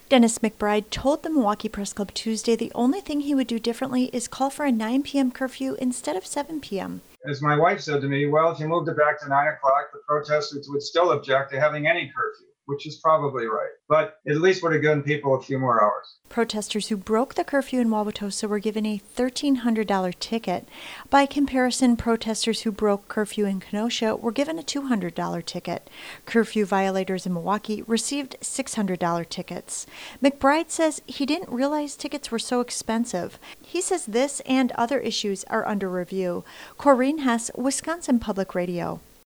Dennis McBride told the Milwaukee Press Club Tuesday the only thing he would do differently is call for a 9 p.m. curfew instead of 7 p.m. As my wife said to me, well, if you moved it back to 9 o'clock, the protesters would still object to having any curfew, which is probably right. But at least would have given people a few more hours. Protesters who broke the curfew in Wauwatosa were given a $1,300 ticket. By comparison, protesters who broke curfew in Kenosha were given a $200 ticket. Curfew violators in Milwaukee received $600 tickets. McBride says he didn't realize tickets were so expensive. He says this and other issues are under review. Corinne Hess, Wisconsin Public Radio.